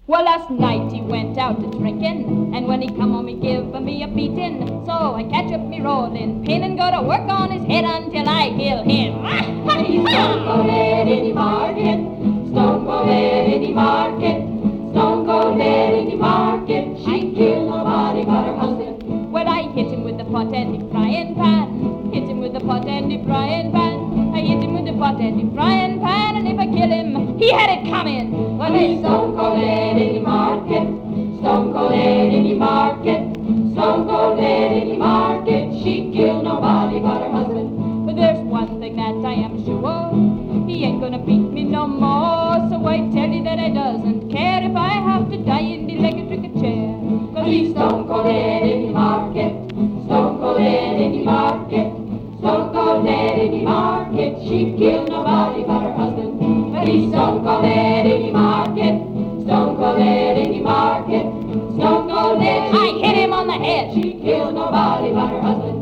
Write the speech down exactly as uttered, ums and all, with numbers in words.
Well, last night he went out a-drinking, and when he come home he give me a beating. So I catch up me rolling pin and go to work on his head until I kill him. He's Stone Cold Eddie Market, Stone Cold Eddie Market, Stone Cold Eddie Market. She killed nobody but her husband. Well, I hit him with the pot and the frying pan, hit him with the pot and the frying pan. I hit him with the pot and the frying pan, and if I kill him, he had it coming. Well, he's Stone Cold Eddie Market, Stone Cold Eddie Market, Stone Cold Eddie Market. She killed nobody but her husband. But there's one thing that I am sure, he ain't gonna beat me no more. So I tell you that I doesn't care if I have to die in the electric chair. Cause he's Stone Cold Eddie Market, Stone Cold Eddie Market, Stone Cold Eddie Market. She killed nobody but her husband. But he's Stone Cold Eddie Market, Stone Cold Eddie Market, Stone Cold Eddie. I hit him on the head. She killed nobody but her husband.